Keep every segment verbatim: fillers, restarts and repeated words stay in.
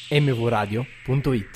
m v radio punto it.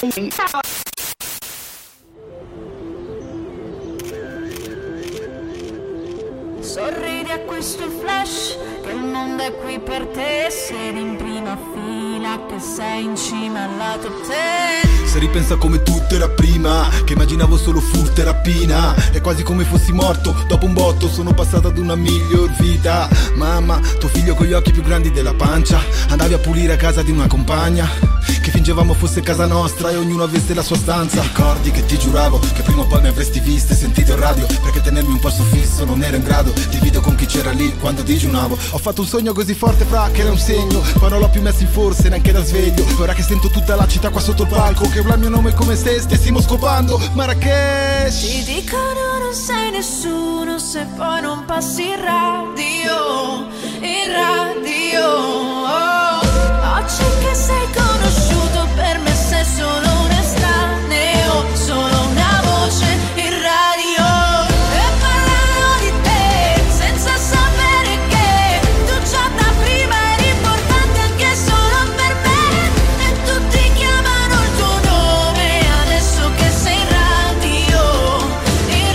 Sorridi a questo flash, che il mondo è qui per te. Sei in prima fila, che sei in cima alla top ten. Se ripensa come tutto era prima, che immaginavo solo furto e rapina. È quasi come fossi morto, dopo un botto sono passato ad una miglior vita. Mamma, tuo figlio con gli occhi più grandi della pancia. Andavi a pulire a casa di una compagna, che fingevamo fosse casa nostra e ognuno avesse la sua stanza. Ricordi che ti giuravo che prima o poi mi avresti visto e sentito in radio, perché tenermi un passo fisso non ero in grado. Divido con chi c'era lì quando digiunavo. Ho fatto un sogno così forte fra che era un segno, poi non l'ho più messo in forse neanche da sveglio. Ora che sento tutta la città qua sotto il palco, che urla il mio nome come se stessimo scopando Marrakesh. Ti dicono non sei nessuno se poi non passi in radio, in radio. Oh. Oggi che sei conosciuto per me sei solo un estraneo, solo una voce in radio. E parlano di te senza sapere che tu già da prima eri importante anche solo per me. E tutti chiamano il tuo nome adesso che sei in radio, in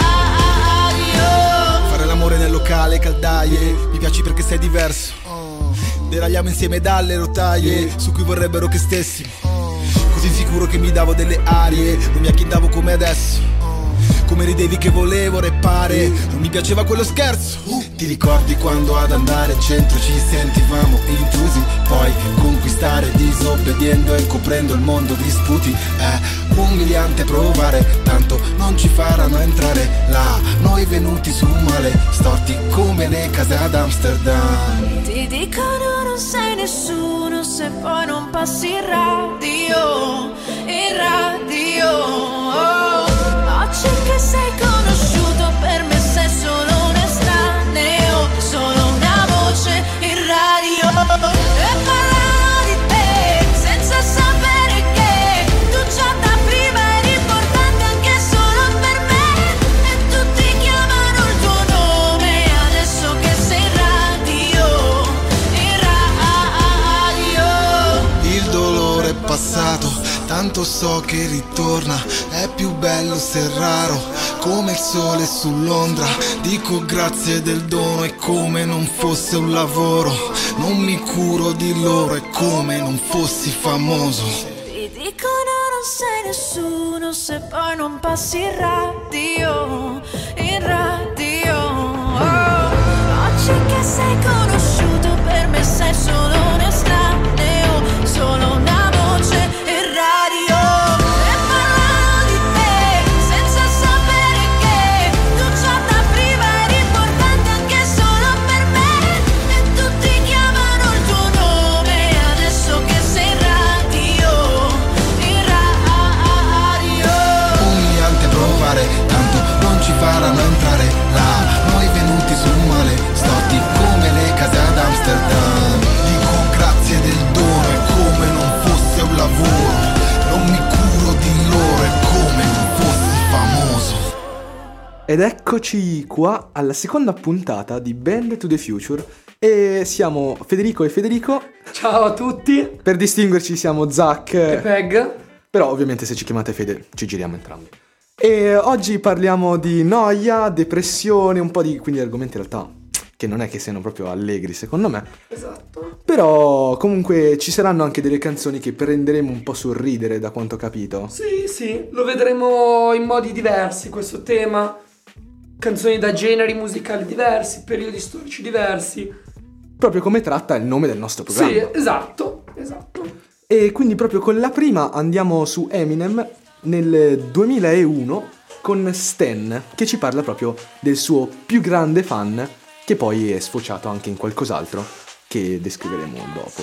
radio. Fare l'amore nel locale, caldaie, mi piaci perché sei diverso. Deragliamo insieme dalle rotaie su cui vorrebbero che stessimo. Così sicuro che mi davo delle arie, non mi agghindavo come adesso. Come ridevi che volevo reppare, non mi piaceva quello scherzo. Ti ricordi quando ad andare al centro ci sentivamo intrusi, poi conquistare disobbediendo e coprendo il mondo di sputi. È umiliante provare, tanto non ci faranno entrare là. Noi venuti su male, storti come le case ad Amsterdam. Ti dicono non sei nessuno se poi non passi in radio, in radio. Oh. Oggi che sei conosciuto per me sei solo un estraneo, solo una voce in radio. E parlano di te senza sapere che tu già da prima eri importante anche solo per me. E tutti chiamano il tuo nome adesso che sei in radio, in radio. Il dolore è passato, tanto so che ritorna. È più bello se raro, come il sole su Londra. Dico grazie del dono, è come non fosse un lavoro. Non mi curo di loro, è come non fossi famoso. Ti dicono non sei nessuno se poi non passi in radio, in radio. Oh. Oggi che sei conosciuto per me sei solo un estraneo, solo una voce in radio. E parlano di te senza sapere che tu già da prima eri importante anche solo per me. E tutti chiamano il tuo nome adesso che sei in radio, in radio. Umiliante provare, tanto non ci faranno entrare là. Noi venuti su male, storti come le case ad Amsterdam. Dico grazie del dono, è come non fosse un lavoro. Non mi curo di loro, è come non fossi famoso. Ed eccoci qua alla seconda puntata di Band to the Future. E siamo Federico e Federico. Ciao a tutti. Per distinguerci siamo Zach E Peg. Però ovviamente se ci chiamate Fede ci giriamo entrambi. E oggi parliamo di noia, depressione, un po' di quindi argomenti in realtà che non è che siano proprio allegri secondo me. Esatto. Però comunque ci saranno anche delle canzoni che prenderemo un po' sul ridere, da quanto ho capito. Sì, sì, lo vedremo in modi diversi questo tema. Canzoni da generi musicali diversi, periodi storici diversi. Proprio come tratta il nome del nostro programma. Sì, esatto, esatto. E quindi proprio con la prima andiamo su Eminem nel duemilauno con Stan, che ci parla proprio del suo più grande fan, che poi è sfociato anche in qualcos'altro che descriveremo dopo.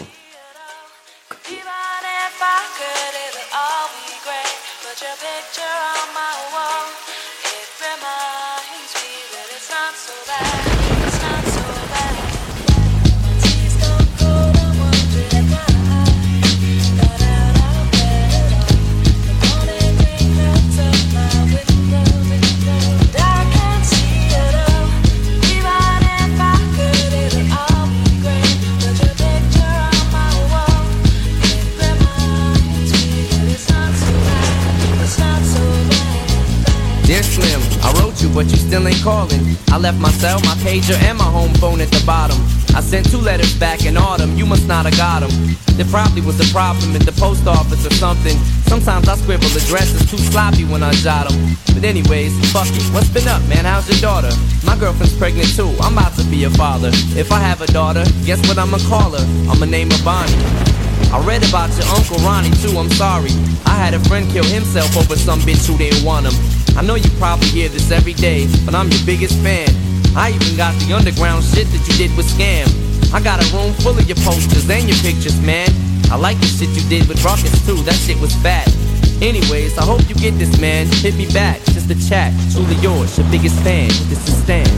Even if I could, it'll all be great. But your picture on my but you still ain't calling. I left my cell, my pager, and my home phone at the bottom. I sent two letters back in autumn, you must not have got them. There probably was a problem at the post office or something. Sometimes I scribble addresses too sloppy when I jot them. But anyways, fuck it, what's been up, man? How's your daughter? My girlfriend's pregnant too, I'm about to be a father. If I have a daughter, guess what I'ma call her? I'ma name her Bonnie. I read about your Uncle Ronnie too, I'm sorry. I had a friend kill himself over some bitch who didn't want him. I know you probably hear this every day, but I'm your biggest fan. I even got the underground shit that you did with Scam. I got a room full of your posters and your pictures, man. I like the shit you did with Ruckus too, that shit was fat. Anyways, I hope you get this, man. Hit me back, just a chat. Truly yours, your biggest fan. This is Stan.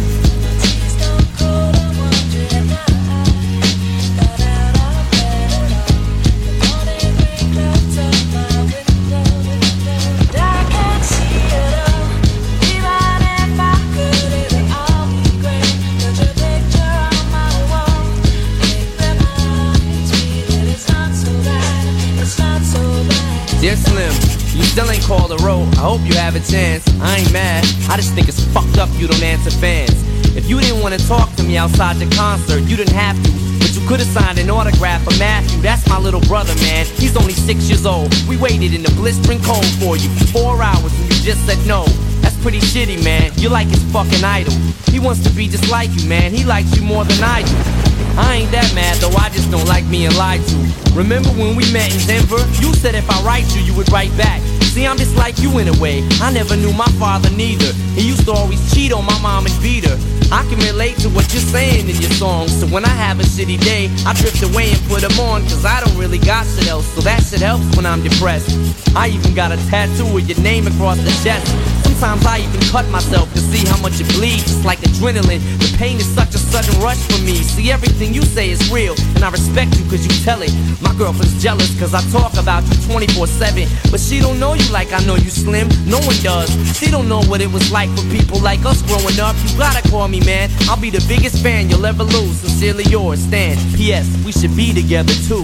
Dear Slim, you still ain't called a road. I hope you have a chance. I ain't mad, I just think it's fucked up you don't answer fans. If you didn't want to talk to me outside the concert, you didn't have to, but you could've signed an autograph for Matthew. That's my little brother, man. He's only six years old. We waited in the blistering cold for you for four hours and you just said no. That's pretty shitty, man. You're like his fucking idol. He wants to be just like you, man. He likes you more than I do. I ain't that mad though, I just don't like being lied to. Remember when we met in Denver? You said if I write you, you would write back. See, I'm just like you in a way. I never knew my father neither. He used to always cheat on my mom and beat her. I can relate to what you're saying in your songs. So when I have a shitty day, I drift away and put them on. Cause I don't really got shit else, so that shit helps when I'm depressed. I even got a tattoo with your name across the chest. Sometimes I even cut myself to see how much it bleeds. It's like adrenaline, the pain is such a sudden rush for me. See, everything you say is real, and I respect you cause you tell it. My girlfriend's jealous cause I talk about you twenty-four seven. But she don't know you like I know you, Slim. No one does. She don't know what it was like for people like us growing up. You gotta call me, man. I'll be the biggest fan you'll ever lose. Sincerely yours, Stan. P S. We should be together too.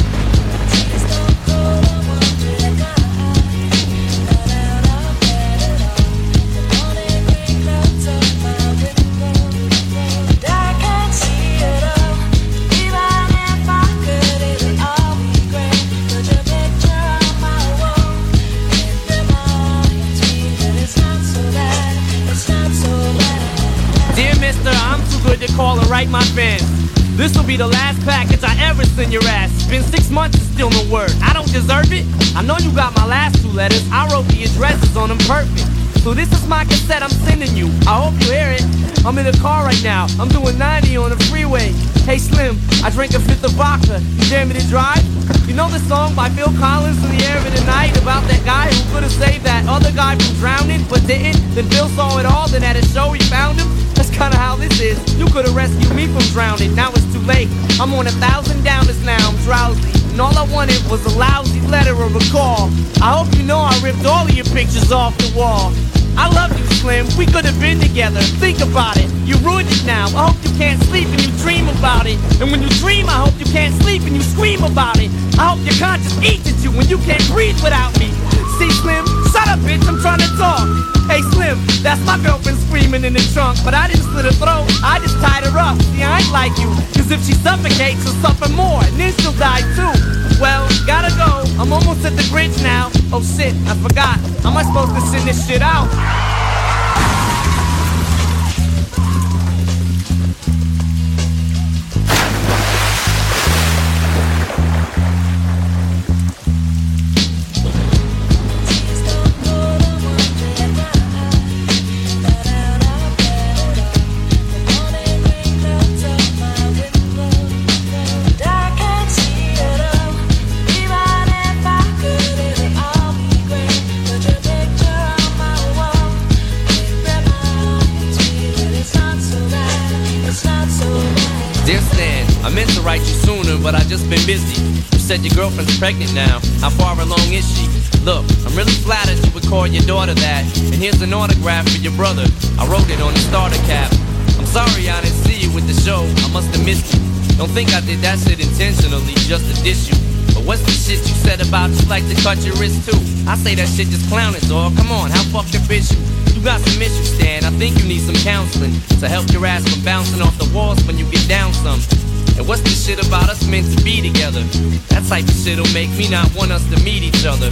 To call and write my fans. This'll be the last package I ever send your ass. It's been six months and still no word. I don't deserve it. I know you got my last two letters. I wrote the addresses on them perfect. So this is my cassette I'm sending you. I hope you hear it. I'm in the car right now. I'm doing ninety on the freeway. Hey Slim, I drank a fifth of vodka. You dare me to drive? You know the song by Phil Collins, In the Air of the Night, about that guy who could have saved that other guy from drowning but didn't? Then Phil saw it all, then at a show he found him. That's kinda how this is. You could've rescued me from drowning, now it's too late. I'm on a thousand downers now, I'm drowsy. And all I wanted was a lousy letter or a call. I hope you know I ripped all of your pictures off the wall. I love you, Slim, we could've been together. Think about it, you ruined it now. I hope you can't sleep and you dream about it. And when you dream, I hope you can't sleep and you scream about it. I hope your conscience eats at you when you can't breathe without me. See, Slim, shut up, bitch, I'm trying to talk. Hey, Slim, that's my girlfriend screaming in the trunk. But I didn't slit her throat, I just tied her up. See, I ain't like you, cause if she suffocates, she'll suffer more, and then she'll die too. Well, gotta go, I'm almost at the bridge now. Oh shit, I forgot, how am I supposed to send this shit out? But I just been busy. You said your girlfriend's pregnant now. How far along is she? Look, I'm really flattered you would call your daughter that. And here's an autograph for your brother. I wrote it on the starter cap. I'm sorry I didn't see you with the show. I must have missed you. Don't think I did that shit intentionally just to diss you. But what's the shit you said about you like to cut your wrist too? I say that shit just clowning, dog. Come on, how fucked up is you? You You got some issues, Stan. I think you need some counseling to help your ass from bouncing off the walls when you get down some. And what's this shit about us meant to be together? That type of shit'll make me not want us to meet each other.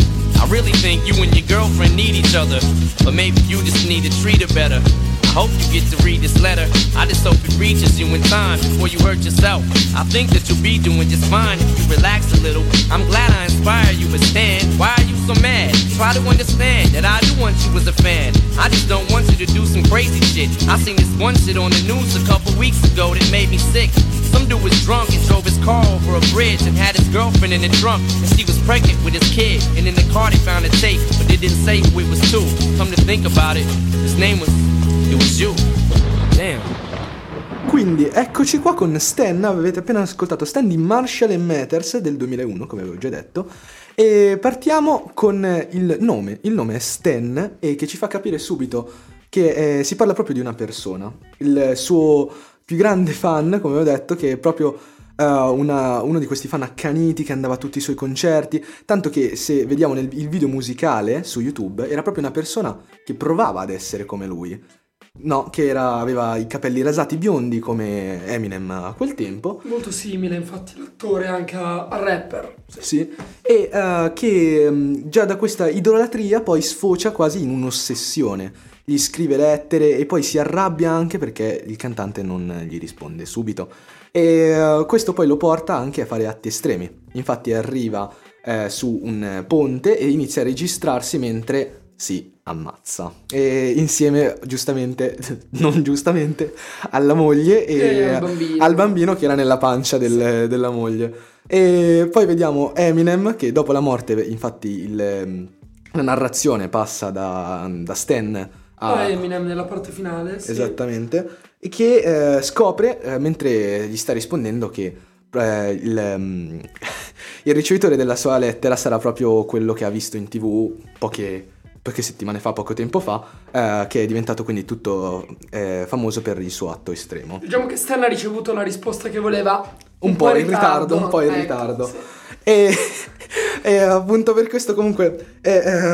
I really think you and your girlfriend need each other, but maybe you just need to treat her better. I hope you get to read this letter. I just hope it reaches you in time before you hurt yourself. I think that you'll be doing just fine if you relax a little. I'm glad I inspire you, but Stan, why are you so mad? Try to understand that I do want you as a fan. I just don't want you to do some crazy shit. I seen this one shit on the news a couple weeks ago that made me sick. Some dude was drunk and drove his car over a bridge and had his girlfriend in the trunk, and she was pregnant with his kid. And in the car they found a tape, but they didn't say who it was to. Come to think about it, his name was, it was you. Damn. Quindi eccoci qua con Stan. Avete appena ascoltato Stan di Marshall and Mathers del duemilauno, come avevo già detto. E partiamo con il nome. Il nome è Stan, e che ci fa capire subito che eh, si parla proprio di una persona. Il suo più grande fan, come ho detto, che è proprio uh, una, uno di questi fan accaniti che andava a tutti i suoi concerti, tanto che se vediamo nel, il video musicale su YouTube era proprio una persona che provava ad essere come lui, no, che era, aveva i capelli rasati biondi come Eminem a quel tempo, molto simile infatti l'attore anche a, a rapper, sì, sì. E uh, che um, già da questa idolatria poi sfocia quasi in un'ossessione. Gli scrive lettere e poi si arrabbia anche perché il cantante non gli risponde subito, e uh, questo poi lo porta anche a fare atti estremi. Infatti arriva eh, su un ponte e inizia a registrarsi mentre si ammazza, e insieme giustamente non giustamente alla moglie e, e al, bambino. al bambino che era nella pancia del, della moglie. E poi vediamo Eminem che dopo la morte, infatti il, la narrazione passa da, da Stan a Eminem nella parte finale, sì. Esattamente, e che eh, scopre eh, mentre gli sta rispondendo che eh, il, um, il ricevitore della sua lettera sarà proprio quello che ha visto in tv poche, poche settimane fa, poco tempo fa, eh, che è diventato quindi tutto eh, famoso per il suo atto estremo. Diciamo che Stan ha ricevuto la risposta che voleva un, un po' in ritardo, un po' in ecco, ritardo. Sì. E, e appunto per questo comunque eh,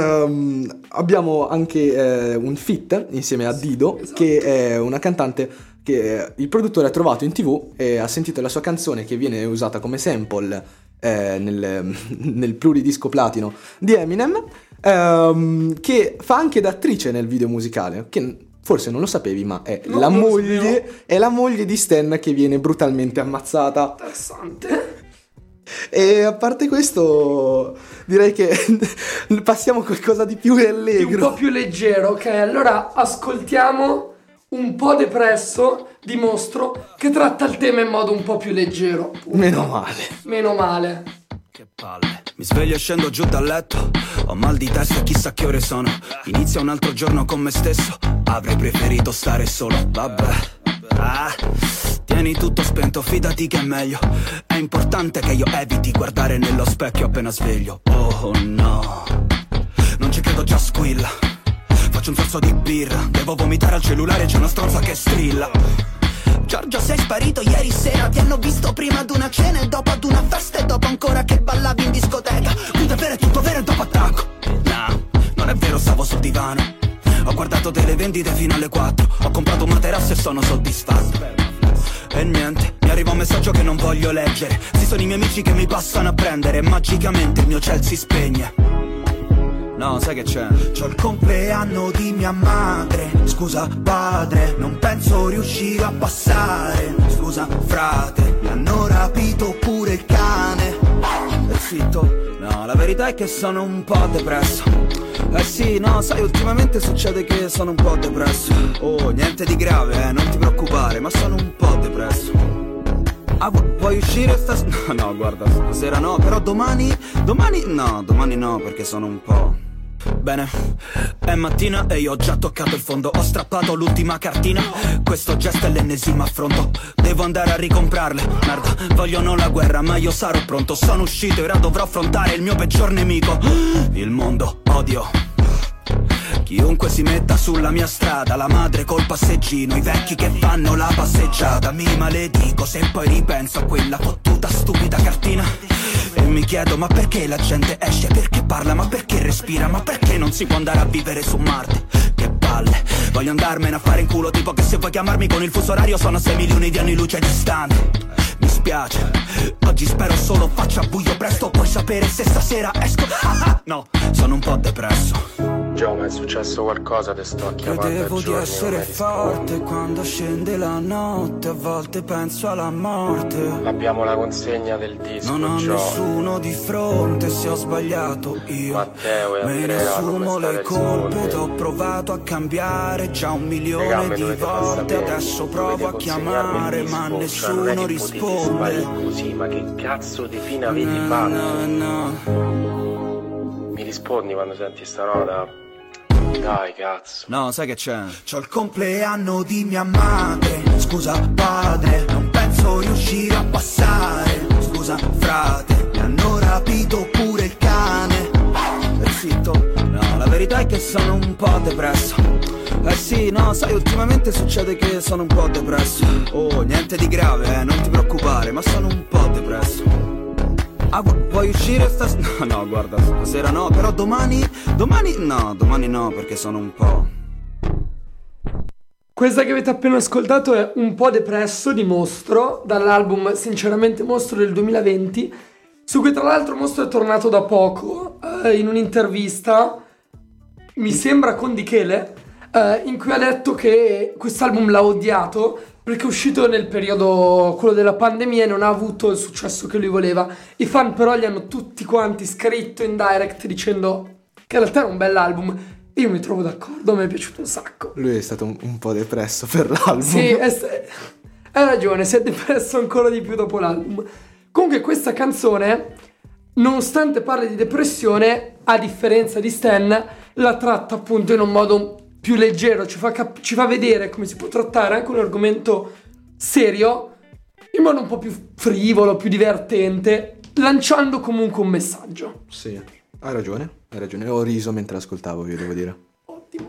ehm, abbiamo anche eh, un feat insieme a Dido, esatto. Che è una cantante che il produttore ha trovato in tv e ha sentito la sua canzone che viene usata come sample eh, nel, nel pluridisco platino di Eminem, ehm, che fa anche da attrice nel video musicale, che forse non lo sapevi, ma è, no, la, moglie, è la moglie di Stan che viene brutalmente ammazzata. Interessante. E a parte questo direi che passiamo a qualcosa di più allegro, un po' più leggero, ok? Allora ascoltiamo Un po' depresso di Mostro, che tratta il tema in modo un po' più leggero. Meno male. Meno male. Che palle. Mi sveglio e scendo giù dal letto, ho mal di testa e chissà che ore sono. Inizia un altro giorno con me stesso, avrei preferito stare solo. Vabbè. Ah, tieni tutto spento, fidati che è meglio. È importante che io eviti guardare nello specchio appena sveglio. Oh no, non ci credo, già squilla. Faccio un sorso di birra, devo vomitare al cellulare, c'è una stronza che strilla. Giorgio, sei sparito ieri sera, ti hanno visto prima ad una cena e dopo ad una festa e dopo ancora che ballavi in discoteca. Tutto è vero, è tutto vero e dopo attacco. No, non è vero, stavo sul divano. Ho guardato delle vendite fino alle quattro, ho comprato un materasso e sono soddisfatto. E niente, mi arriva un messaggio che non voglio leggere. Ci sono i miei amici che mi passano a prendere e magicamente il mio ciel si spegne. No, sai che c'è? C'ho il compleanno di mia madre. Scusa padre, non penso riuscire a passare. Scusa frate, mi hanno rapito pure il cane. E zitto, no, la verità è che sono un po' depresso. Eh sì, no, sai, ultimamente succede che sono un po' depresso. Oh, niente di grave, eh, non ti preoccupare, ma sono un po' depresso. Ah, vu- vuoi uscire stasera? No, no, guarda, stasera no, però domani... Domani no, domani no, perché sono un po'... Bene, è mattina e io ho già toccato il fondo. Ho strappato l'ultima cartina, questo gesto è l'ennesimo affronto. Devo andare a ricomprarle, merda, vogliono la guerra ma io sarò pronto. Sono uscito e ora dovrò affrontare il mio peggior nemico, il mondo, odio chiunque si metta sulla mia strada. La madre col passeggino, i vecchi che fanno la passeggiata. Mi maledico se poi ripenso a quella fottuta stupida cartina e mi chiedo ma perché la gente esce, perché parla, ma perché respira, ma perché non si può andare a vivere su Marte. Che palle. spalle. Voglio andarmene a fare in culo, tipo che se vuoi chiamarmi con il fuso orario sono sei milioni di anni luce distanti. Mi spiace, oggi spero solo faccia buio presto. Puoi sapere se stasera esco. No, sono un po' depresso. Gio, ma è successo qualcosa, te sto chiamando. Credevo di essere forte quando scende la notte, a volte penso alla morte. Abbiamo la consegna del disco, non ho Gio. nessuno di fronte, se ho sbagliato io Matteo e me ne Andrea, assumo le colpe. T'ho provato a cambiare già un milione Raga, di volte, adesso provo a chiamare ma disco, cioè, nessuno risponde. Così, ma che cazzo di fine avevi fatto? No, no. Mi rispondi quando senti sta nota? Dai, cazzo. No, sai che c'è? C'ho il compleanno di mia madre. Scusa padre, non penso riuscire a passare. Scusa frate, mi hanno rapito pure il cane. E zitto, no, la verità è che sono un po' depresso. Eh sì, no, sai, ultimamente succede che sono un po' depresso. Oh, niente di grave, eh, non ti preoccupare, ma sono un po' depresso. Ah, vu- vuoi uscire stasera? No, no, guarda, stasera no, però domani... Domani no, domani no, perché sono un po'... Questa che avete appena ascoltato è Un po' depresso di Mostro, dall'album Sinceramente Mostro del duemilaventi, su cui tra l'altro Mostro è tornato da poco, eh, in un'intervista, mi sembra con Di Chele, eh, in cui ha detto che quest'album l'ha odiato perché è uscito nel periodo, quello della pandemia, e non ha avuto il successo che lui voleva. I fan però gli hanno tutti quanti scritto in direct dicendo che in realtà era un bell'album. E io mi trovo d'accordo, mi è piaciuto un sacco. Lui è stato un, un po' depresso per l'album. Sì, è, hai ragione, si è depresso ancora di più dopo l'album. Comunque questa canzone, nonostante parli di depressione, a differenza di Stan, la tratta appunto in un modo più leggero, ci fa, cap- ci fa vedere come si può trattare anche un argomento serio in modo un po' più frivolo, più divertente, lanciando comunque un messaggio. Sì, hai ragione, hai ragione. Ho riso mentre ascoltavo, io devo dire. Ottimo.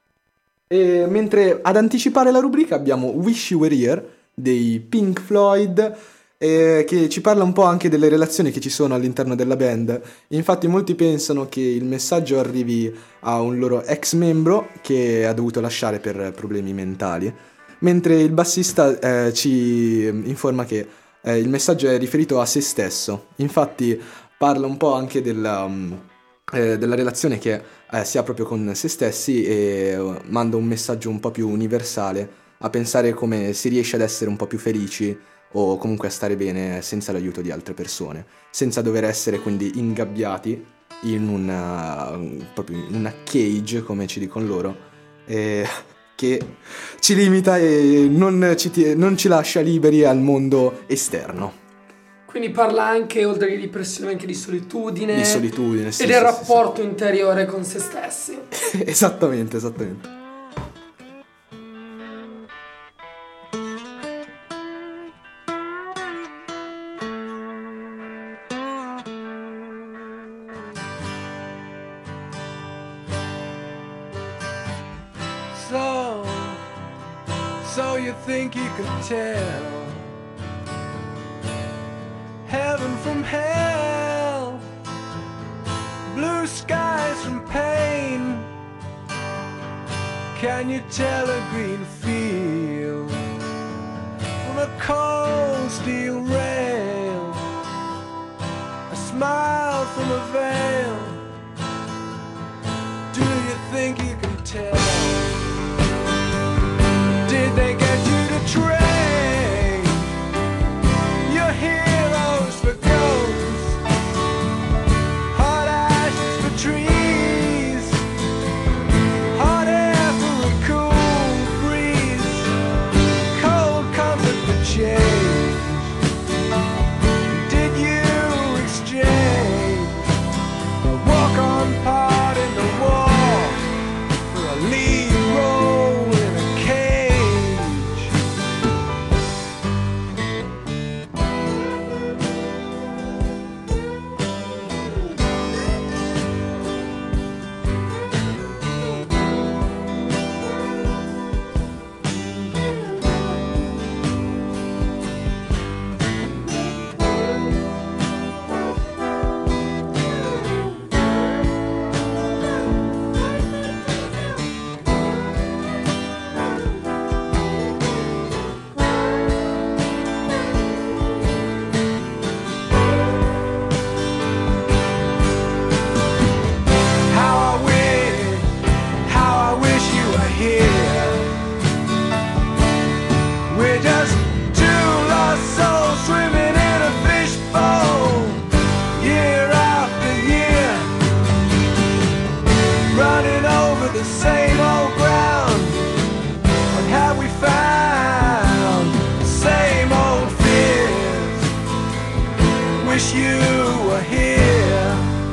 E mentre ad anticipare la rubrica abbiamo Wish You Were Here dei Pink Floyd, eh, che ci parla un po' anche delle relazioni che ci sono all'interno della band. Infatti molti pensano che il messaggio arrivi a un loro ex membro che ha dovuto lasciare per problemi mentali, mentre il bassista eh, ci informa che eh, il messaggio è riferito a se stesso. Infatti parla un po' anche della, um, eh, della relazione che eh, si ha proprio con se stessi, e uh, manda un messaggio un po' più universale a pensare come si riesce ad essere un po' più felici o comunque a stare bene senza l'aiuto di altre persone, senza dover essere quindi ingabbiati in una, proprio in una cage, come ci dicono loro, eh, che ci limita e non ci, non ci lascia liberi al mondo esterno. Quindi parla anche, oltre che di depressione, anche di solitudine. Di solitudine, sì. E sì, del sì, rapporto sì. interiore con se stessi. Esattamente, esattamente. So, so you think you could tell heaven from hell, blue skies from pain? Can you tell a green field from a cold steel rail, a smile from a veil? Do you think you can tell? Did they get you to trade your heroes for ghosts, hot ashes for trees, hot air for a cool breeze, cold comfort for change? Did you exchange a walk-on part in the war for a lead role in a cage? wish you were here.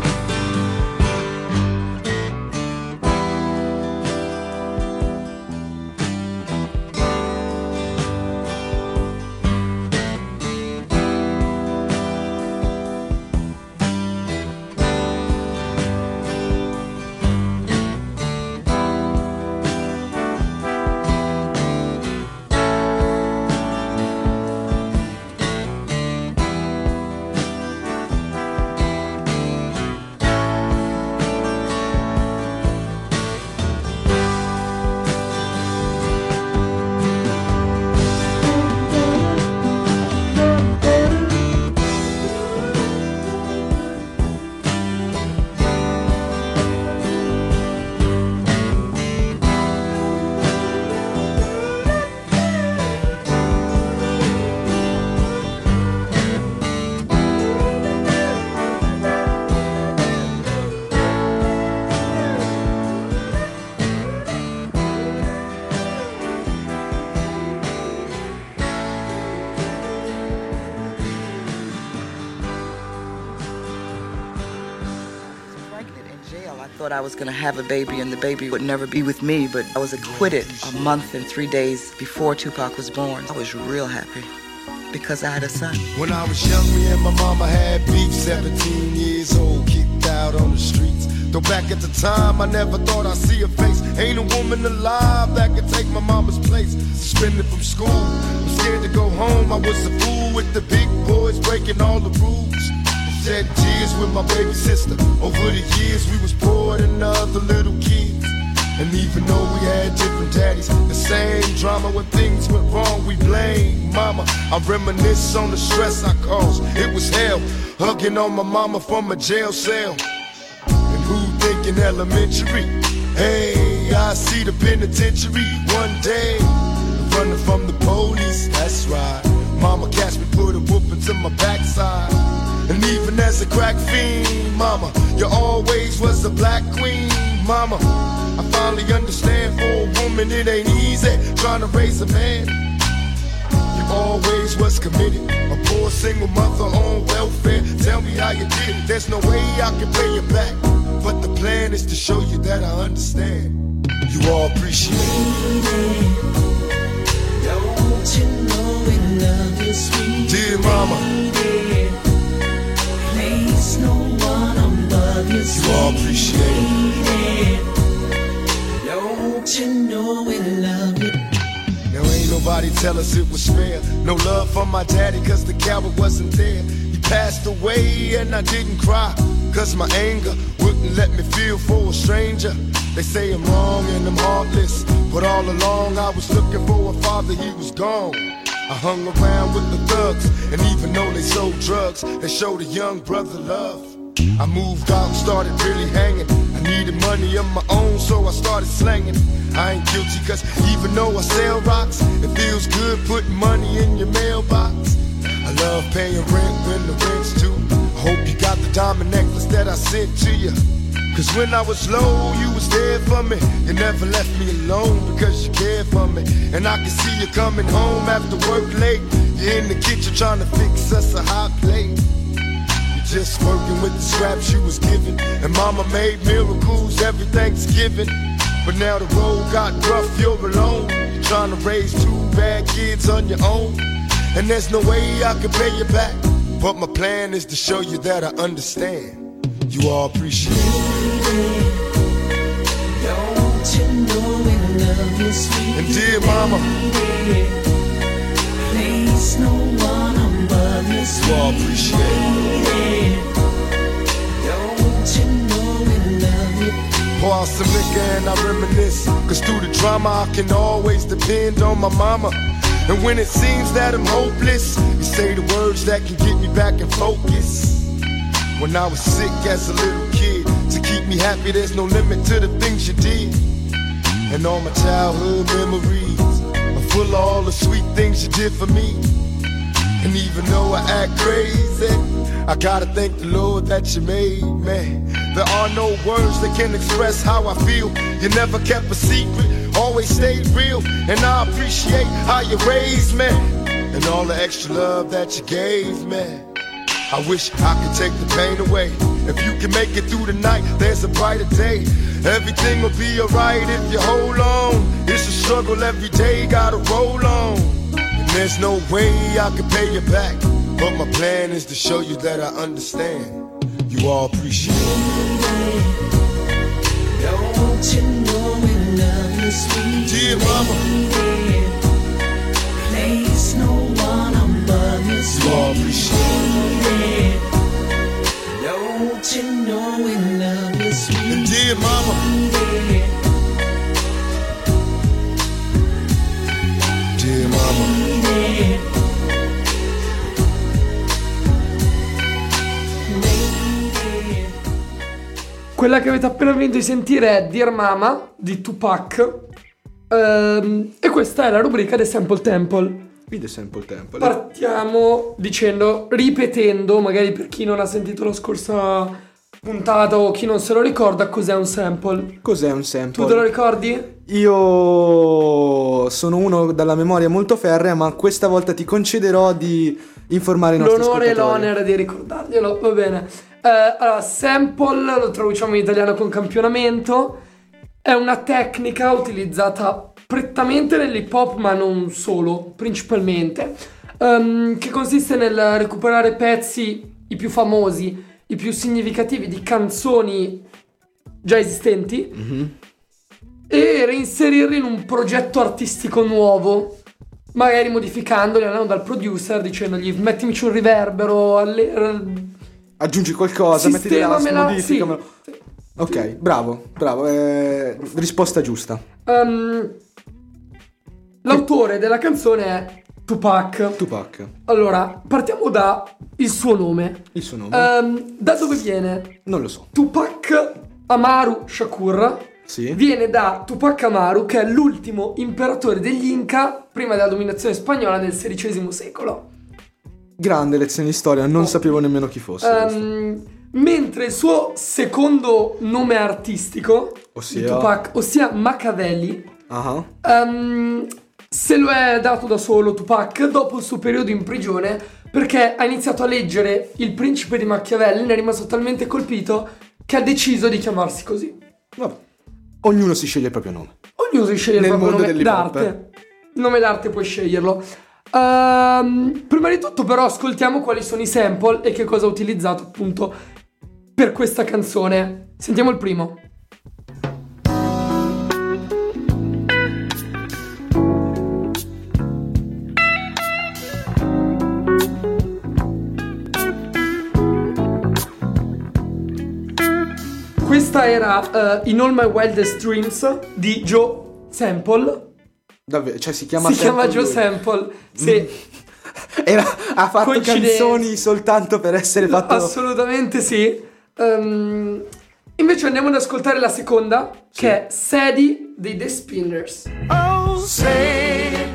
I was going to have a baby and the baby would never be with me, but I was acquitted a month and three days before Tupac was born. I was real happy because I had a son. When I was young, me and my mama had beef, seventeen years old, kicked out on the streets. Though back at the time, I never thought I'd see her face. Ain't a woman alive that could take my mama's place. Suspended from school, I'm scared to go home. I was a fool with the big boys breaking all the rules. Shed tears with my baby sister. Over the years we was poor than other little kids. And even though we had different daddies, the same drama when things went wrong, we blame mama. I reminisce on the stress I caused. It was hell, hugging on my mama from a jail cell. And who thinking elementary? Hey, I see the penitentiary one day. Running from the police, that's right. Mama catch me, put a whooping to my backside. And even as a crack fiend, mama, you always was a black queen, mama. I finally understand for a woman it ain't easy trying to raise a man. You always was committed, a poor single mother on welfare. Tell me how you did it, there's no way I can pay you back. But the plan is to show you that I understand. You all appreciate it. Don't you know we love you, sweet dear mama. No one above you, you all appreciate it. Don't you know we love you? Now ain't nobody tell us it was fair. No love for my daddy cause the coward wasn't there. He passed away and I didn't cry cause my anger wouldn't let me feel for a stranger. They say I'm wrong and I'm heartless, but all along I was looking for a father, he was gone. I hung around with the thugs, and even though they sold drugs, they showed a young brother love. I moved out and started really hanging. I needed money of my own, so I started slanging. I ain't guilty, cause even though I sell rocks, it feels good putting money in your mailbox. I love paying rent when the rent's due. I hope you got the diamond necklace that I sent to you. Cause when I was low, you was there for me. You never left me alone because you cared for me. And I can see you coming home after work late. You're in the kitchen trying to fix us a hot plate. You're just working with the scraps you was given. And mama made miracles every Thanksgiving. But now the road got rough, you're alone. You're trying to raise two bad kids on your own. And there's no way I can pay you back. But my plan is to show you that I understand. You all appreciate it. Don't you know we love you, sweet and dear mama. Please, no one above you, sweet. You all appreciate it. Don't you know we love you? Pour out some liquor and I reminisce. Cause through the drama I can always depend on my mama. And when it seems that I'm hopeless, you say the words that can get me back in focus. When I was sick as a little kid, to keep me happy there's no limit to the things you did. And all my childhood memories are full of all the sweet things you did for me. And even though I act crazy, I gotta thank the Lord that you made me. There are no words that can express how I feel. You never kept a secret, always stayed real. And I appreciate how you raised me and all the extra love that you gave me. I wish I could take the pain away. If you can make it through the night, there's a brighter day. Everything will be alright if you hold on. It's a struggle every day, gotta roll on. And there's no way I can pay you back, but my plan is to show you that I understand. You all appreciate it. Don't you know we love you, sweet dear mama. Place no one above you, sweet You all appreciate it. Don't you know we love you, sweet dear mama. Dear mama. Quella che avete appena finito di sentire è Dear Mama di Tupac. Ehm, e questa è la rubrica The Sample Temple. The Sample Temple. Partiamo dicendo, ripetendo, magari per chi non ha sentito la scorsa puntata o chi non se lo ricorda, cos'è un sample. Cos'è un sample? Tu te lo ricordi? Io sono uno dalla memoria molto ferrea, ma questa volta ti concederò di informare i nostri L'onore e ascoltatori. l'onere di ricordarglielo, va bene. Eh, allora, sample lo traduciamo in italiano con campionamento. È una tecnica utilizzata prettamente nell'hip hop, ma non solo, principalmente, um, che consiste nel recuperare pezzi, i più famosi, i più significativi di canzoni già esistenti, mm-hmm. e reinserirli in un progetto artistico nuovo, magari modificandoli, andando dal producer dicendogli mettici un riverbero, alle, aggiungi qualcosa, metti la modifica. Sì. Ok, bravo, bravo, eh, risposta giusta. Um, l'autore della canzone è Tupac. Tupac. Allora, partiamo da il suo nome. Il suo nome? Um, da dove viene? Non lo so. Tupac Amaru Shakur. Sì. Viene da Tupac Amaru, che è l'ultimo imperatore degli Inca prima della dominazione spagnola nel sedicesimo secolo. Grande lezione di storia, non oh. sapevo nemmeno chi fosse. Um, mentre il suo secondo nome artistico, ossia, di Tupac, ossia Machiavelli, uh-huh. um, se lo è dato da solo Tupac dopo il suo periodo in prigione, perché ha iniziato a leggere Il Principe di Machiavelli, ne è rimasto talmente colpito che ha deciso di chiamarsi così. Vabbè. Ognuno si sceglie il proprio nome. Ognuno si sceglie Nel il proprio nome d'arte. Il nome d'arte puoi sceglierlo. Um, prima di tutto però ascoltiamo quali sono i sample e che cosa ha utilizzato appunto per questa canzone. Sentiamo il primo. Questa era uh, In All My Wildest Dreams di Joe Sample. Davvero? Cioè si chiama si Sample chiama Joe lui. Sample. Sì. Era, ha fatto canzoni soltanto per essere fatto. Assolutamente sì. Um, invece andiamo ad ascoltare la seconda, sì, che è Sadie dei The Spinners. Oh, Sadie,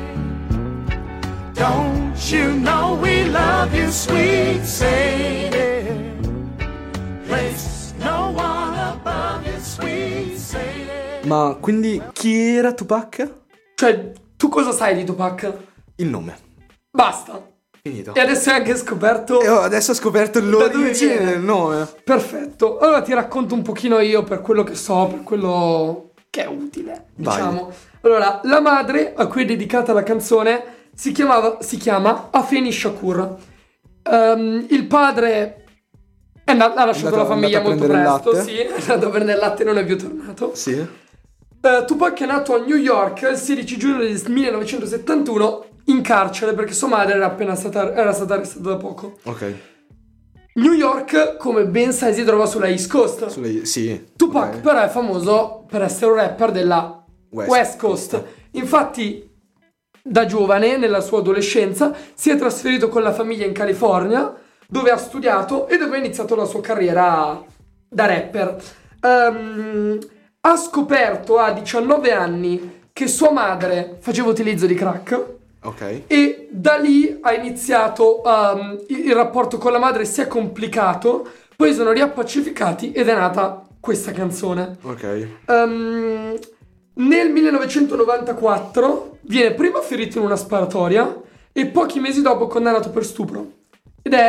don't you know we love you, sweet Sadie? Place no one above you, sweet Sadie. Ma quindi chi era Tupac? Cioè, tu cosa sai di Tupac? Il nome. Basta. Finito. E adesso hai anche scoperto. E ho adesso ho scoperto l'origine del nome. Perfetto. Allora ti racconto un pochino io per quello che so, per quello che è utile, diciamo. Vai. Allora, la madre a cui è dedicata la canzone si chiamava si chiama Afeni Shakur. Um, il padre è andato, ha lasciato andato, la famiglia molto presto, sì, è andato a prendere il latte e non è più tornato. Sì. Uh, Tupac è nato a New York il sedici giugno del millenovecentosettantuno in carcere perché sua madre era appena stata, era stata arrestata da poco. Ok. New York, come ben sai, si trova sulla East Coast. Sulle, sì. Tupac okay. però è famoso per essere un rapper della West, West Coast. Coast. Infatti, da giovane, nella sua adolescenza, si è trasferito con la famiglia in California, dove ha studiato e dove ha iniziato la sua carriera da rapper. Um, ha scoperto a diciannove anni che sua madre faceva utilizzo di crack. Ok. E da lì ha iniziato um, il, il rapporto con la madre si è complicato, poi sono riappacificati ed è nata questa canzone. Ok. Um, nel millenovecentonovantaquattro viene prima ferito in una sparatoria e pochi mesi dopo condannato per stupro. Ed è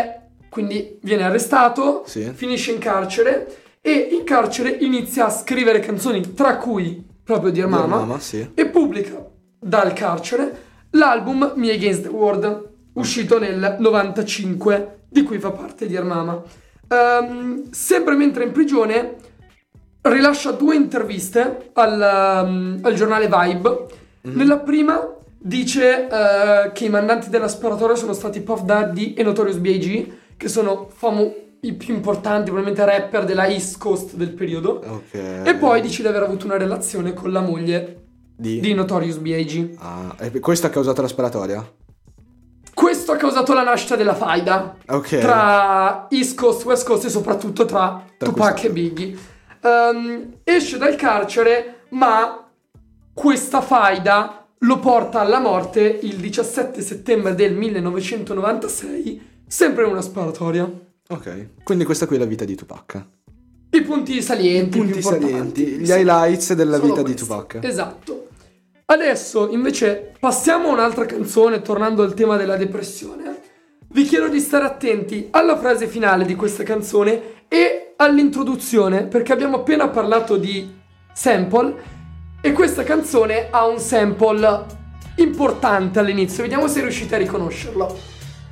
quindi viene arrestato, Sì. finisce in carcere e in carcere inizia a scrivere canzoni, tra cui proprio Dear Dear Mama, Mama, sì. e pubblica dal carcere l'album Me Against the World, uscito nel novantacinque, di cui fa parte Dear Mama. Um, sempre mentre è in prigione rilascia due interviste al, um, al giornale Vibe. Mm-hmm. Nella prima dice uh, che i mandanti della sparatoria sono stati Puff Daddy e Notorious B I G, che sono famo- i più importanti, probabilmente rapper della East Coast del periodo. Ok. E poi dice di aver avuto una relazione con la moglie Di, di Notorious B I G. Ah, e questo ha causato la sparatoria? Questo ha causato la nascita della faida Ok. tra East Coast, West Coast e soprattutto tra, Tra Tupac questi- e Biggie. Um, esce dal carcere, ma questa faida lo porta alla morte il diciassette settembre del millenovecentonovantasei, sempre in una sparatoria. Ok, quindi questa qui è la vita di Tupac. I punti salienti, I punti più importanti. salienti, gli Sì. highlights della Sono vita di questi. Tupac. Esatto. Adesso invece passiamo a un'altra canzone, tornando al tema della depressione. Vi chiedo di stare attenti alla frase finale di questa canzone e all'introduzione, perché abbiamo appena parlato di sample e questa canzone ha un sample importante all'inizio. Vediamo se riuscite a riconoscerlo.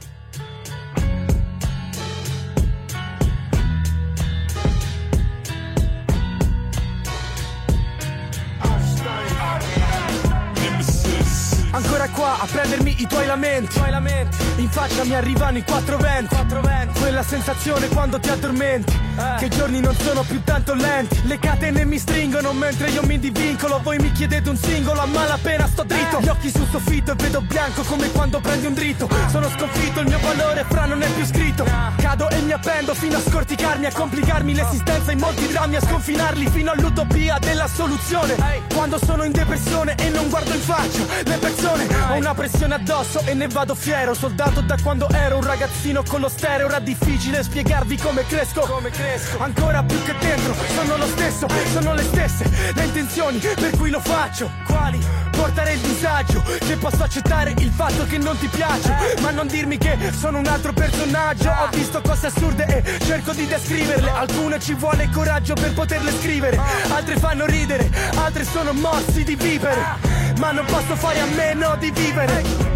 Ancora qua a prendermi i tuoi lamenti, in faccia mi arrivano i quattro venti, quella sensazione quando ti addormenti, che i giorni non sono più tanto lenti, le catene mi stringono mentre io mi divincolo, voi mi chiedete un singolo, a malapena sto dritto, gli occhi sul soffitto e vedo bianco come quando prendi un dritto, sono sconfitto, il mio valore fra non è più scritto, cado e mi appendo fino a scorticarmi, a complicarmi l'esistenza in molti drammi, a sconfinarli fino all'utopia della soluzione, quando sono in depressione e non guardo in faccia le persone, ho una pressione addosso e ne vado fiero, soldato da quando ero un ragazzino con lo stereo, ora difficile spiegarvi come cresco, come cresco, ancora più che dentro, sono lo stesso, sono le stesse, le intenzioni per cui lo faccio, quali? Portare il disagio, che posso accettare il fatto che non ti piace, ma non dirmi che sono un altro personaggio, ho visto cose assurde e cerco di descriverle, alcune ci vuole coraggio per poterle scrivere, altre fanno ridere, altre sono morsi di vivere, ma non posso fare a meno di vivere.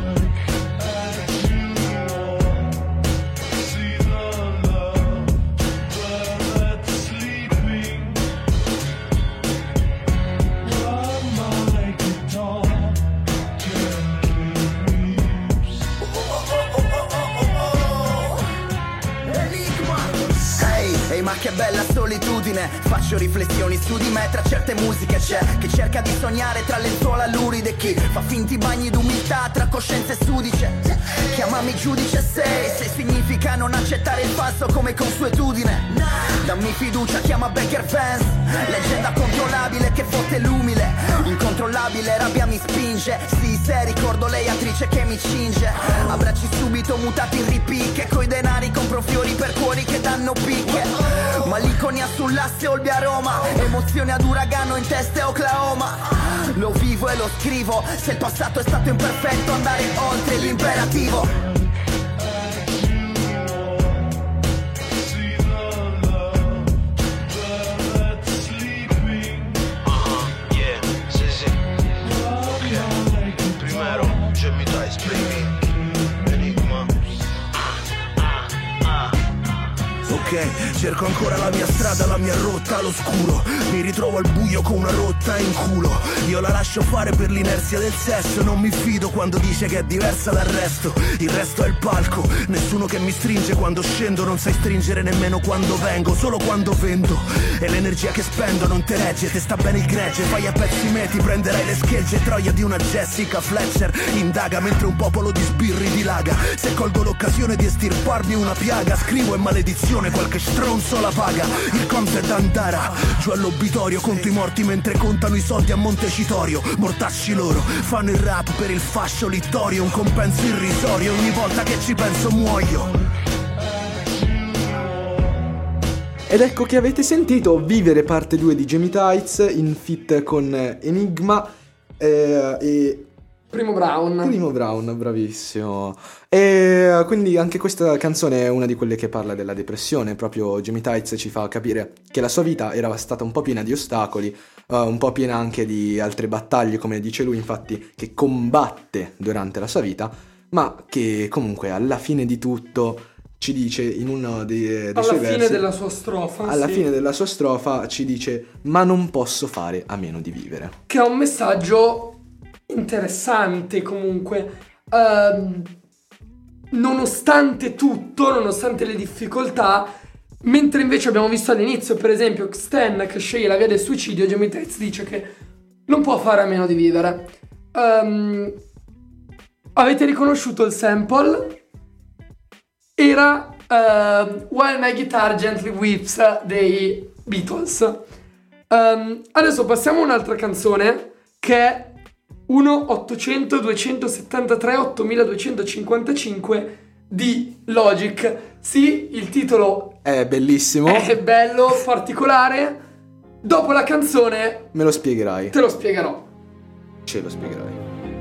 Ma che bella solitudine, faccio riflessioni su di me, tra certe musiche c'è chi cerca di sognare tra lenzuola luride, chi fa finti bagni d'umiltà tra coscienza e sudice, chiamami giudice se, se significa non accettare il falso come consuetudine, dammi fiducia, chiama Becker Vance, leggenda controllabile che fotte l'umile, incontrollabile rabbia mi spinge, sì se ricordo lei attrice che mi cinge, abbracci subito mutati in ripicche, coi denari compro fiori per cuori che danno picche, malinconia sull'asse Olbia Roma, emozioni ad uragano in testa e Oklahoma, lo vivo e lo scrivo, se il passato è stato imperfetto andare oltre l'imperativo. Cerco ancora la mia strada, la mia rotta all'oscuro, mi ritrovo al buio con una rotta in culo, io la lascio fare per l'inerzia del sesso, non mi fido quando dice che è diversa dal resto, il resto è il palco, nessuno che mi stringe quando scendo, non sai stringere nemmeno quando vengo, solo quando vendo, e l'energia che spendo non te regge, te sta bene il gregge, fai a pezzi me, ti prenderai le schegge, troia di una Jessica Fletcher, indaga mentre un popolo di sbirri dilaga, se colgo l'occasione di estirparmi una piaga, scrivo in maledizione qualche stronzo la paga, il conto è d'Andara, giù all'obitorio conto i morti mentre contano i soldi a Montecitorio, mortacci loro, fanno il rap per il fascio littorio, un compenso irrisorio, ogni volta che ci penso muoio. Ed ecco che avete sentito Vivere parte due di Jamie Tights in feat con Enigma, eh, e Primo Brown. Primo Brown, bravissimo. E quindi anche questa canzone è una di quelle che parla della depressione. Proprio Jamie Tights ci fa capire che la sua vita era stata un po' piena di ostacoli, uh, un po' piena anche di altre battaglie, come dice lui, infatti, che combatte durante la sua vita, ma che comunque alla fine di tutto ci dice in uno dei, dei alla suoi fine versi, della sua strofa alla sì. fine della sua strofa ci dice: ma non posso fare a meno di vivere, che ha un messaggio interessante comunque. Uh, nonostante tutto, nonostante le difficoltà, mentre invece abbiamo visto all'inizio per esempio Stan che sceglie la via del suicidio, Jamie Tights dice che non può fare a meno di vivere. Um, avete riconosciuto il sample? Era uh, While My Guitar Gently Weeps dei Beatles. Um, adesso passiamo a un'altra canzone che è uno ottocento duecentosettantatré ottomiladuecentocinquantacinque di Logic. Sì, il titolo è bellissimo, è bello, particolare. Dopo la canzone me lo spiegherai. Te lo spiegherò. Ce lo spiegherai.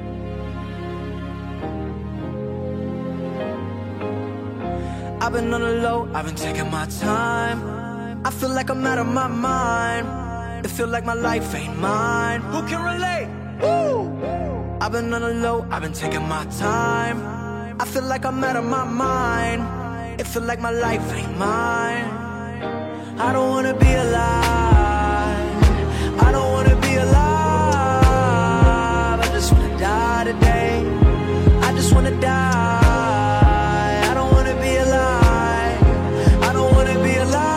I've been on the low, I've been taking my time. I feel like I'm out of my mind. It feel like my life ain't mine. Who can relate? Woo! I've been on the low, I've been taking my time. I feel like I'm out of my mind. It feel like my life ain't mine. I don't wanna be alive. I don't wanna be alive. I just wanna die today. I just wanna die. I don't wanna be alive. I don't wanna be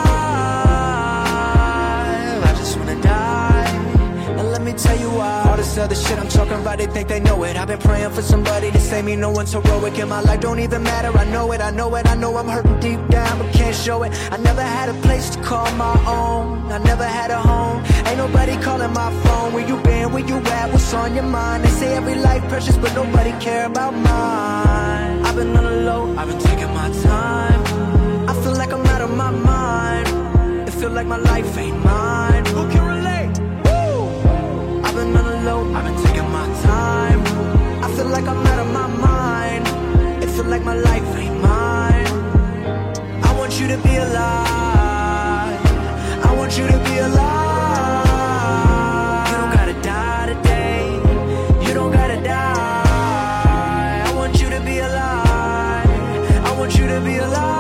alive. I just wanna die. And let me tell you why. All this other shit I'm talking about, they think they know it. I've been praying for somebody to save me. No one's heroic in my life, don't even matter. I know it, I know it, I know I'm hurting deep down, but can't show it. I never had a place to call my own. I never had a home. Ain't nobody calling my phone. Where you been, where you at, what's on your mind? They say every life precious, but nobody care about mine. I've been on the low, I've been taking my time. I feel like I'm out of my mind. It feel like my life ain't mine. Who can relate? Woo! I've been on the low, I've been taking my time. I feel like I'm out of my mind. It feel like my life ain't mine. I want you to be alive. I want you to be alive. You don't gotta die today. You don't gotta die. I want you to be alive. I want you to be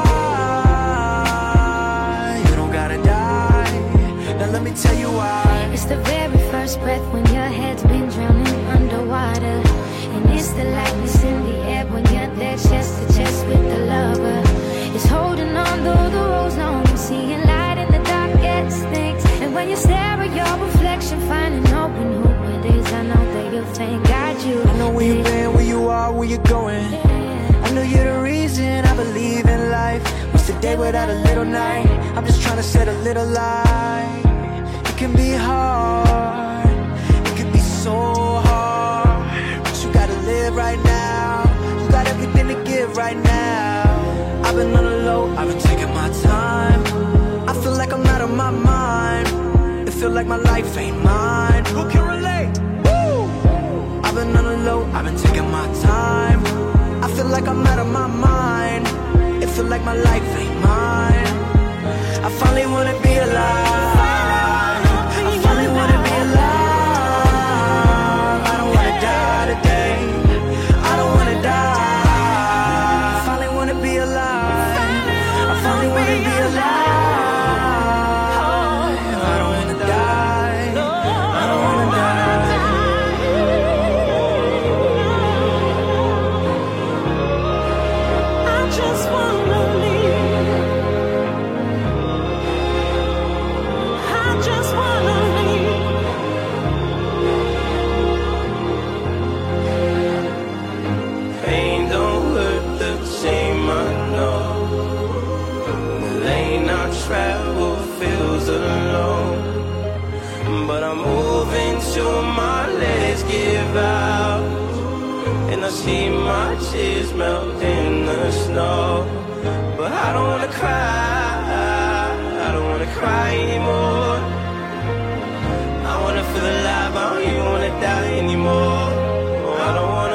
alive. You don't gotta die. Now let me tell you why. It's the very first breath when your head's been drowning underwater. And it's the lightness in the air when you're there chest to chest with the lover. It's holding on though the road's long and seeing light in the darkest things. And when you stare at your reflection, finding hope in who it is, I know that you'll thank God you. I know where you've been, where you are, where you're going. I know you're the reason I believe in life. What's the day without a little night? I'm just trying to set a little light. It can be hard, it can be so hard, but you gotta live right now. You got everything to give right now. I've been on the low, I've been taking my time. I feel like I'm out of my mind. It feel like my life ain't mine. Who can relate? Woo! I've been on the low, I've been taking my time. I feel like I'm out of my mind. It feel like my life ain't mine. I finally wanna be alive. I finally wanna be alive. I don't wanna die today. I don't wanna die. I finally wanna be alive. I finally wanna be alive. I don't wanna die. I don't wanna die. I just wanna live. I just wanna live. Pain don't hurt the same, I know. The lane I travel feels alone, but I'm moving till my legs give out, and I see my tears melt in the snow. But I don't wanna cry, I don't wanna cry anymore. I wanna feel alive, I don't even wanna die anymore. I don't wanna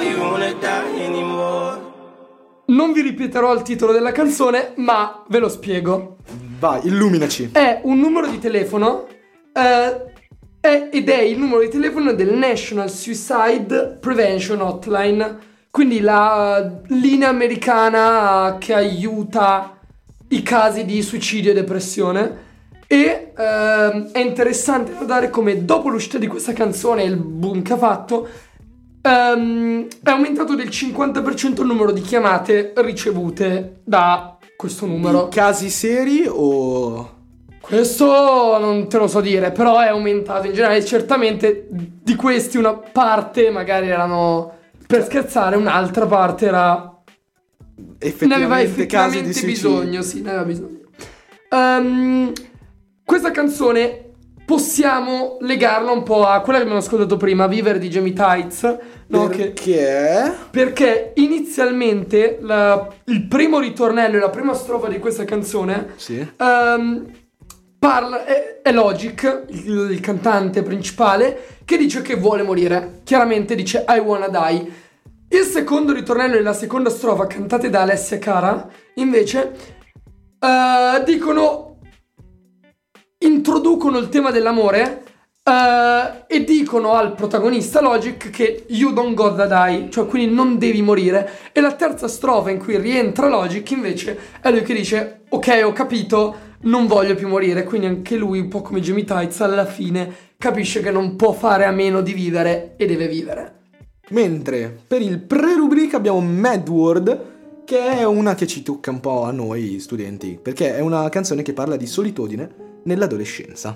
you wanna die anymore. Non vi ripeterò il titolo della canzone, ma ve lo spiego. Vai, illuminaci. È un numero di telefono eh, è, ed è il numero di telefono del National Suicide Prevention Hotline, quindi la linea americana che aiuta i casi di suicidio e depressione. E ehm, è interessante notare come dopo l'uscita di questa canzone e il boom che ha fatto, ehm, è aumentato del cinquanta per cento il numero di chiamate ricevute da questo numero. I casi seri o... Questo non te lo so dire, però è aumentato in generale. Certamente di questi una parte magari erano per scherzare, un'altra parte era... Effettivamente, ne aveva effettivamente casi di bisogno, sì, ne aveva bisogno. Um, questa canzone possiamo legarla un po' a quella che abbiamo ascoltato prima, Vivere di Jamie Tights, no? Perché? Che, perché inizialmente la, il primo ritornello e la prima strofa di questa canzone sì. um, parla, è, è Logic, il, il cantante principale, che dice che vuole morire. Chiaramente dice I wanna die. Il secondo ritornello e la seconda strofa, cantate da Alessia Cara, invece Uh, dicono, introducono il tema dell'amore uh, e dicono al protagonista Logic che you don't gotta die, cioè quindi non devi morire. E la terza strofa in cui rientra Logic invece è lui che dice ok, ho capito, non voglio più morire. Quindi anche lui, un po' come Jamie Tights, alla fine capisce che non può fare a meno di vivere e deve vivere. Mentre per il pre-rubrica abbiamo Mad World, che è una che ci tocca un po' a noi studenti, perché è una canzone che parla di solitudine nell'adolescenza.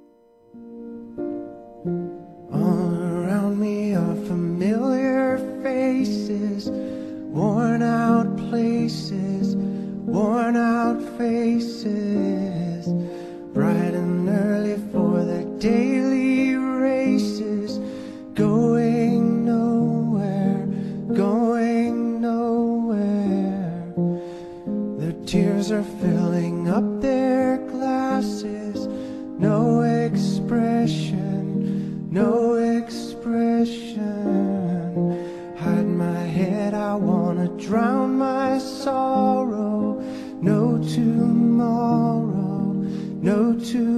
All around me are familiar faces, worn out places, worn out faces, bright and early for their daily races, going nowhere, going nowhere. Their tears are filling up their glasses, no expression, no expression. Hide my head, I wanna drown my sorrow. No tomorrow, no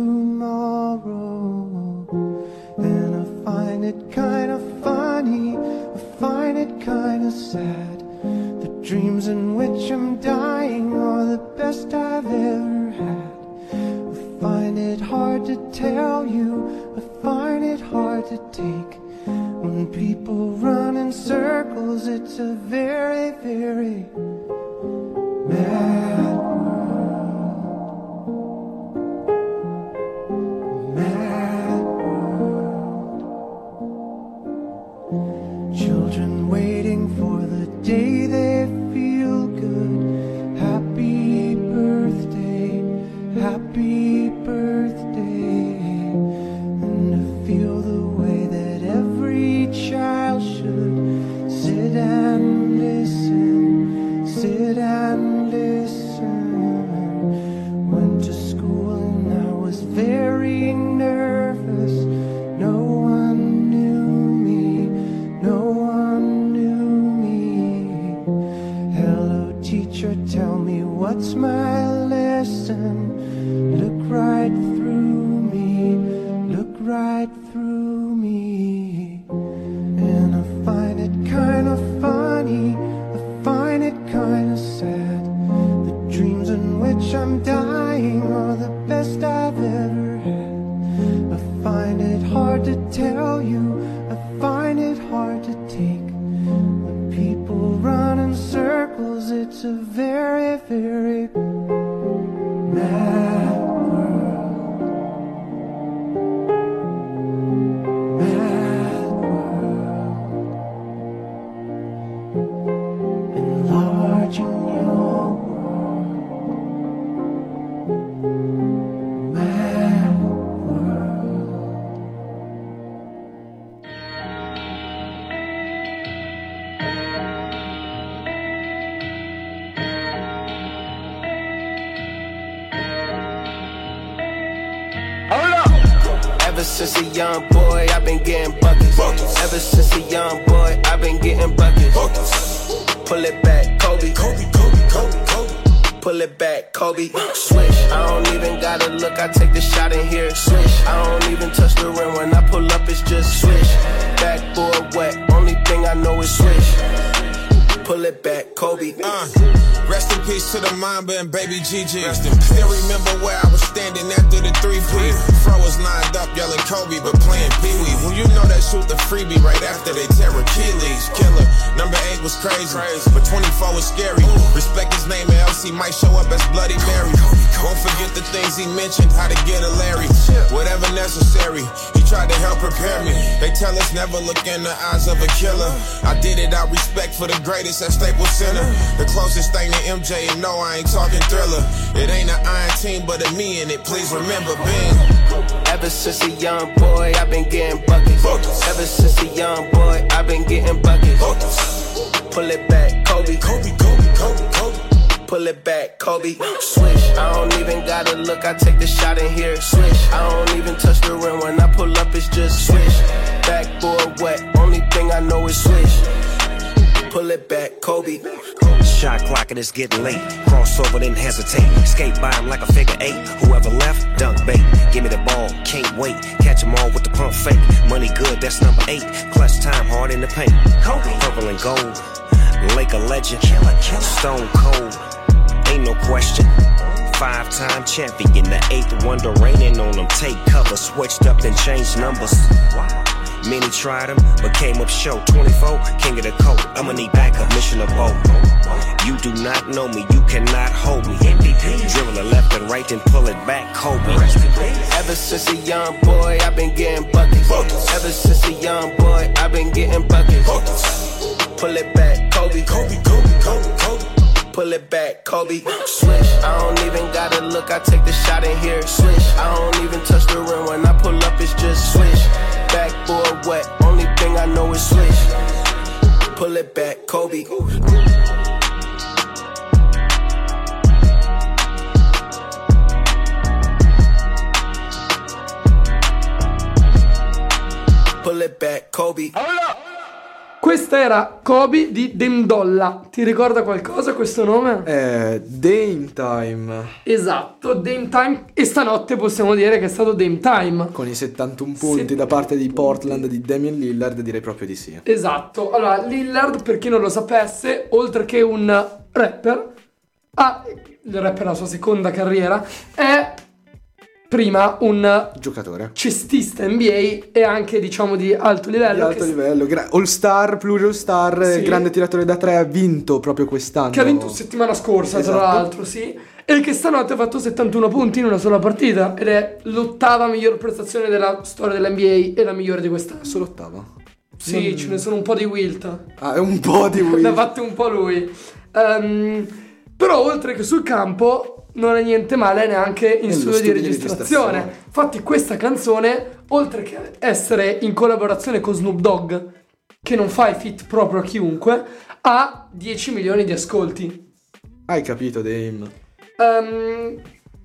tomorrow. And I find it kind of funny, I find it kind of sad. The dreams in which I'm dying are the best I've ever had. I find it hard to tell you, I find it hard to take. When people run in circles, it's a very, very mad world. Mad world. Children waiting for the day they feel good. Happy birthday, happy birthday. And to feel the way that every child should sit and listen, sit and listen. Went to school and I was very nervous. No one knew me, no one knew me. Hello teacher, tell me what's my lesson. Look right through me, look right through me. And I find it kind of funny, I find it kind of sad. The dreams in which I'm dying are the best I've ever had. I find it hard to tell you, I find it hard to take. When people run in circles, it's a very, very mad world. Mad world. Enlarging your world. Mad world. Ever since a young boy, I've been getting buckets. buckets. Ever since a young boy, I've been getting buckets. it back, Kobe. Swish, I don't even gotta look, I take the shot in here. Swish, I don't even touch the rim, when I pull up it's just swish. Backboard wet, only thing I know is swish. Pull it back, Kobe. Uh, rest in peace to the Mamba and baby Gigi. Still remember where I was standing after the three P. Fro was lined up yelling Kobe, but playing Pee Wee. When you know that shoot the freebie right after they tear Achilles. Killer, number eight was crazy, but twenty-four was scary. Respect his name or else he might show up as Bloody Mary. Won't forget the things he mentioned, how to get a Larry. Whatever necessary, he tried to help prepare me. They tell us never look in the eyes of a killer. I did it out respect for the greatest at Staples Center. The closest thing to M J, and no, I ain't talking Thriller. It ain't an iron team, but a me in it. Please remember, Ben. Ever since a young boy, I've been getting buckets. Ever since a young boy, I've been getting buckets. Pull it back, Kobe. Kobe, Kobe, Kobe, Kobe. Pull it back, Kobe. Swish, I don't even gotta look, I take the shot in here. Swish, I don't even touch the rim, when I pull up it's just swish. Backboard wet, only thing I know is swish. Pull it back, Kobe. Shot clock and it's getting late. Crossover, then hesitate. Skate by him like a figure eight. Whoever left, dunk bait. Give me the ball, can't wait. Catch them all with the pump fake. Money good, that's number eight. Clutch time, hard in the paint. Kobe. Purple and gold. Laker legend. Killer, killer. Stone cold. Ain't no question. Five-time champion. The eighth wonder raining on them. Take cover, switched up, then changed numbers. Many tried him, but came up short. twenty-four, king of the coat. I'ma need backup, mission of both. You do not know me, you cannot hold me. M V P. Dribble it left and right, then pull it back, Kobe. Ever since a young boy, I've been getting buckets. Ever since a young boy, I've been getting buckets. Pull it back, Kobe. Kobe, Kobe, Kobe, Kobe. Pull it back, Kobe. Swish, I don't even gotta look, I take the shot in here. Swish, I don't even touch the rim, when I pull up it's just swish. Backboard wet, only thing I know is swish. Pull it back, Kobe. Pull it back, Kobe. Questa era Kobe di Dame Dolla. Ti ricorda qualcosa questo nome? Eh, Dame Time. Esatto, Dame Time. E stanotte possiamo dire che è stato Dame Time. Con i settantuno punti Sì. da parte di Portland di Damian Lillard, direi proprio di sì. Esatto. Allora, Lillard, per chi non lo sapesse, oltre che un rapper, ha, il rapper è la sua seconda carriera, è prima un giocatore, cestista N B A e anche, diciamo, di alto livello. Di alto che livello, gra- All Star, Plurial Star, Sì. grande tiratore da tre, ha vinto proprio quest'anno. Che ha vinto settimana scorsa, Esatto. tra l'altro, sì. E che stanotte ha fatto settantuno punti in una sola partita. Ed è l'ottava miglior prestazione della storia dell'N B A e la migliore di quest'anno. Solo ottava? Sì, Non- ce ne sono un po' di Wilt. Ah, è un po' di Wilt. Ne ha fatte un po' lui. Ehm, però oltre che sul campo non è niente male neanche in Nello studio, di studio di registrazione. registrazione. Infatti questa canzone, oltre che essere in collaborazione con Snoop Dogg, che non fa i feat proprio a chiunque, ha dieci milioni di ascolti. Hai capito, Dame? Ehm,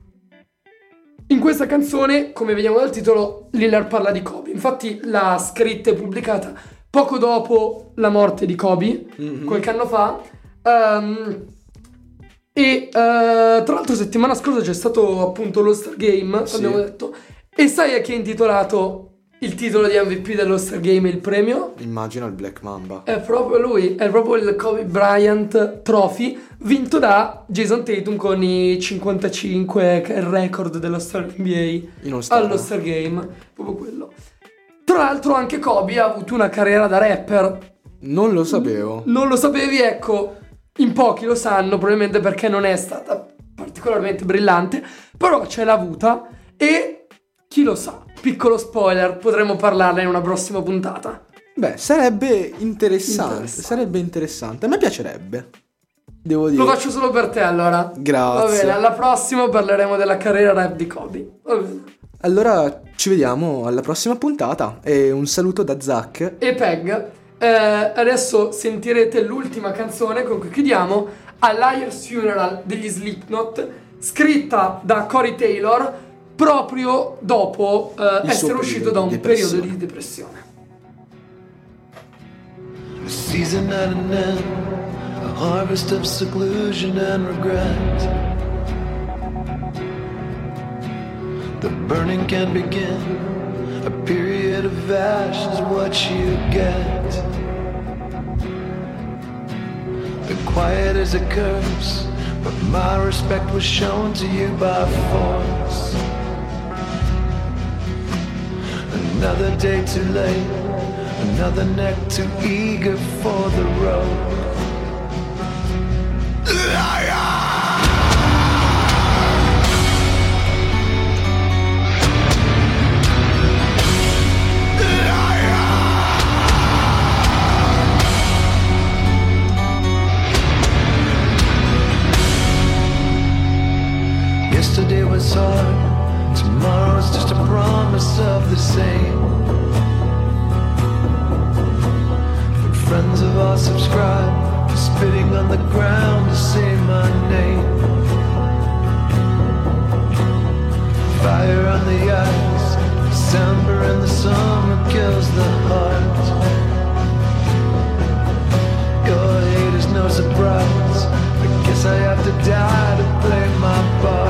in questa canzone, come vediamo dal titolo, Lillard parla di Kobe. Infatti l'ha scritta e pubblicata poco dopo la morte di Kobe, Mhm. qualche anno fa. Ehm, e eh, tra l'altro settimana scorsa c'è stato appunto l'All-Star Game, Sì. abbiamo detto. E sai a chi è intitolato il titolo di M V P dell'All-Star Game e il premio? Immagino il Black Mamba. È proprio lui, è proprio il Kobe Bryant Trophy, vinto da Jason Tatum con i cinquantacinque, che è il record dello Star N B A In All-Star. allo Star Game, proprio quello. Tra l'altro anche Kobe ha avuto una carriera da rapper. Non lo sapevo. Non lo sapevi? Ecco, in pochi lo sanno, probabilmente perché non è stata particolarmente brillante, però ce l'ha avuta e chi lo sa, piccolo spoiler, potremo parlarne in una prossima puntata. Beh, sarebbe interessante, Interessante. sarebbe interessante. A me piacerebbe, devo dire. Lo faccio solo per te allora. Grazie. Va bene, alla prossima parleremo della carriera rap di Kobe. Va bene. Allora ci vediamo alla prossima puntata e un saluto da Zach. E Peg, eh, adesso sentirete l'ultima canzone con cui chiudiamo, A Liar's Funeral degli Slipknot, scritta da Corey Taylor proprio dopo eh, Il essere suo uscito periodo da un di periodo depressione. di depressione. A season at an end, a harvest of seclusion and regret. the burning can begin. A period of ash is what you get. The quiet is a curse, but my respect was shown to you by force. Another day too late, another neck too eager for the road. Yesterday was hard, tomorrow's just a promise of the same. But friends have all subscribed to spitting on the ground to say my name. Fire on the ice, December in the summer kills the heart. Your hate is no surprise, I guess I have to die to play my part.